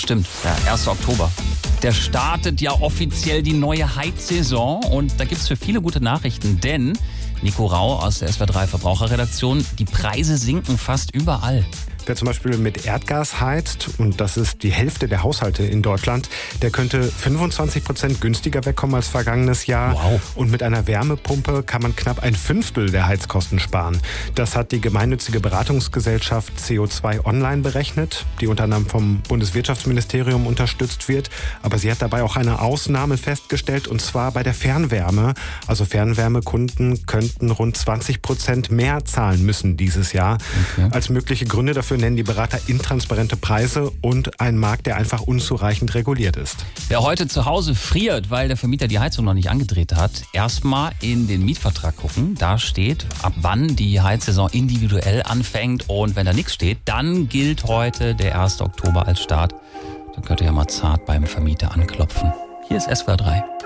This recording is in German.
stimmt, der 1. Oktober. Der startet ja offiziell die neue Heizsaison und da gibt es für viele gute Nachrichten, denn Nico Rau aus der SWR3 Verbraucherredaktion, die Preise sinken fast überall. Wer zum Beispiel mit Erdgas heizt, und das ist die Hälfte der Haushalte in Deutschland, der könnte 25% günstiger wegkommen als vergangenes Jahr. Wow. Und mit einer Wärmepumpe kann man knapp 1/5 der Heizkosten sparen. Das hat die gemeinnützige Beratungsgesellschaft CO2 Online berechnet, die unter anderem vom Bundeswirtschaftsministerium unterstützt wird. Aber sie hat dabei auch eine Ausnahme festgestellt, und zwar bei der Fernwärme. Also Fernwärmekunden könnten rund 20% mehr zahlen müssen dieses Jahr. Okay. Als mögliche Gründe dafür nennen die Berater intransparente Preise und einen Markt, der einfach unzureichend reguliert ist. Wer heute zu Hause friert, weil der Vermieter die Heizung noch nicht angedreht hat, erstmal in den Mietvertrag gucken. Da steht, ab wann die Heizsaison individuell anfängt. Und wenn da nichts steht, dann gilt heute der 1. Oktober als Start. Dann könnt ihr ja mal zart beim Vermieter anklopfen. Hier ist SWR3.